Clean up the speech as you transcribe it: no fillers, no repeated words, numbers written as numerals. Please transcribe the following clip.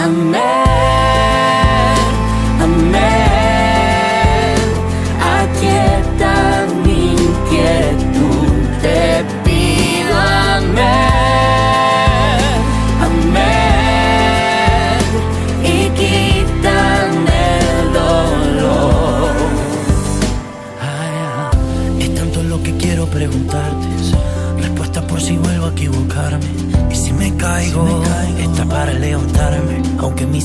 Amén, amén. Aquieta mi inquietud, te pido amén, amén. Y quítame el dolor. Es tanto lo que quiero preguntarte, respuesta por si vuelvo a equivocarme. Y si me caigo, está para levantarme, aunque mis